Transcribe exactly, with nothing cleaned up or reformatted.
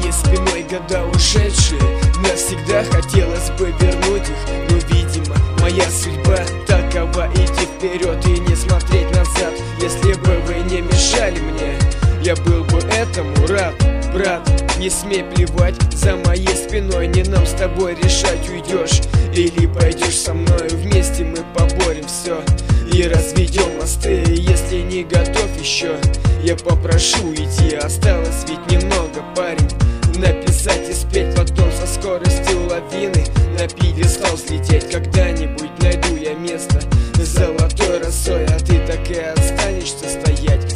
моей спиной года ушедшие. Навсегда хотелось бы вернуть их, но, видимо, моя судьба такова: идти вперед и не смотреть назад. Если бы вы не мешали мне, я был бы этому рад. Брат, не смей плевать за моей спиной, не нам с тобой решать, уйдешь или пойдешь со мною. Вместе мы поборем все и разведем мосты. Если не готов еще, я попрошу идти. Осталось ведь немного, парень, написать и спеть, потом со скоростью лавины на пьедестал взлететь. Когда-нибудь найду я место с золотой росой, а ты так и останешься стоять